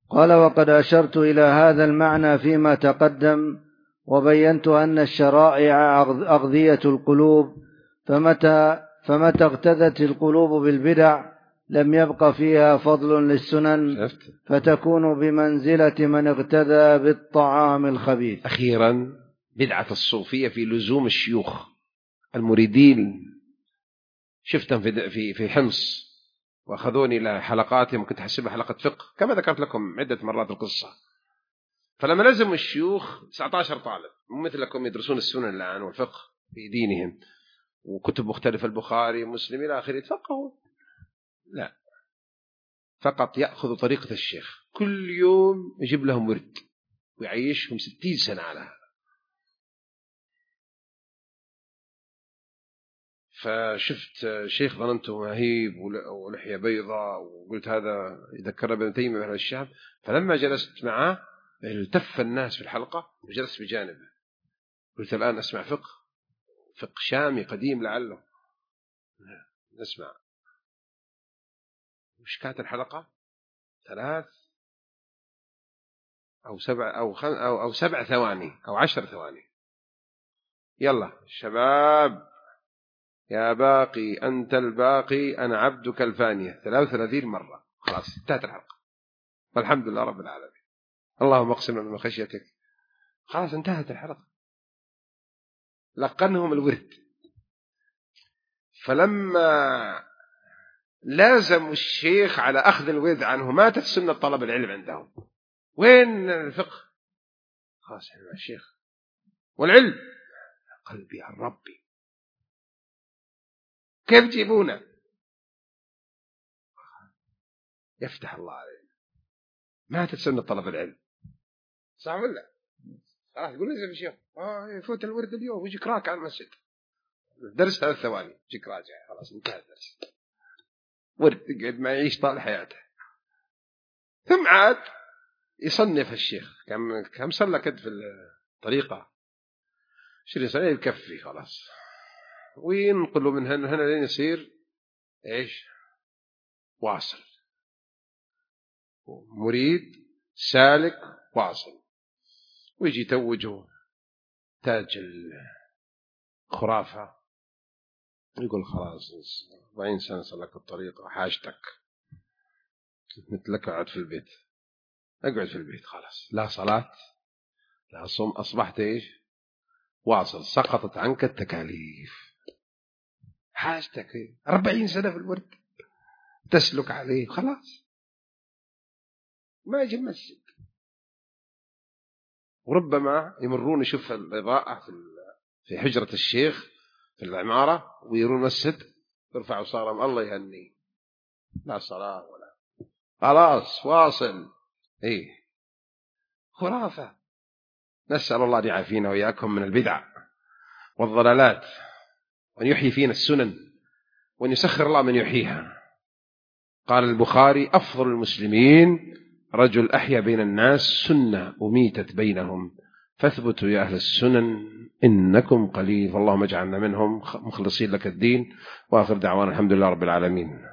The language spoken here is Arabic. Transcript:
قال: وقد أشرت إلى هذا المعنى فيما تقدم، وبينت أن الشرائع أغذية القلوب، فمتى اغتذت القلوب بالبدع لم يبق فيها فضل للسنن، فتكون بمنزلة من اغتذى بالطعام الخبيث. أخيرا، بدعة الصوفية في لزوم الشيوخ المريدين. شفتهم في حمص وأخذوني إلى حلقاتهم، كنت حسبها حلقة فقه كما ذكرت لكم عدة مرات القصة. فلما لزموا الشيوخ 19 طالب مثلكم يدرسون السنن الآن والفقه في دينهم وكتب مختلفة، البخاري ومسلم إلى آخره، يتفقهوا؟ لا، فقط يأخذ طريقة الشيخ، كل يوم يجيب لهم ورد ويعيشهم 60 سنة على هذا. فشفت شيخ ظننته مهيب ولحية بيضاء، وقلت هذا يذكر ابن تيمية من الشعب. فلما جلست معه التف الناس في الحلقة وجلست بجانبه، قلت الآن أسمع فقه شامي قديم لعله نسمع. وش كانت الحلقة؟ 3 أو 7 أو 7 ثواني أو 10 ثواني. يلا شباب، يا باقي أنت الباقي أنا عبدك الفانية 33 مرة. خلاص انتهت الحلقة، والحمد لله رب العالمين. اللهم اقسم من خشيتك. خلاص انتهت الحلقة. لقنهم الورد. فلما لازم الشيخ على أخذ الورد عنه ماتت سنة طلب العلم عندهم. وين الفقه؟ خلاص يا الشيخ والعلم قلبي عن ربي، كيف جيبونه؟ يفتح الله عليه، ماتت سنة طلب العلم. صح ولا؟ خلاص يقول لي الشيخ يفوت الورد اليوم ويجيك راكع على المسجد، درس 3 ثواني يجيك راجع، خلاص انتهى الدرس. ورد يقعد ما يعيش طال حياته. ثم عاد يصنف الشيخ كم صلى كد في الطريقة 20 سنة يكفي خلاص، وينقلوا من هنا لين يصير ايش؟ واصل، مريد سالك واصل، ويجي توجه تاج الخرافة، يقول خلاص 40 سنة صلك الطريقة، حاجتك مثلك اقعد في البيت، اقعد في البيت خلاص، لا صلاة لا صوم، أصبحت ايش؟ واصل، سقطت عنك التكاليف. حاجتك 40 سنة في الورد تسلك عليه، خلاص ما يجي المسجد. وربما يمرون يشوف الإضاءة في حجرة الشيخ في العمارة ويرون المسجد، يرفعوا صارم الله يهني، لا صلاة ولا، خلاص واصل. ايه خرافة. نسأل الله أن يعافينا وإياكم من البدع والضلالات، وأن يحيي فينا السنن، وأن يسخر الله من يحييها. قال البخاري: أفضل المسلمين رجل أحيا بين الناس سنة أميتت بينهم، فاثبتوا يا أهل السنن إنكم قليل. اللهم اجعلنا منهم مخلصين لك الدين. وآخر دعوانا الحمد لله رب العالمين.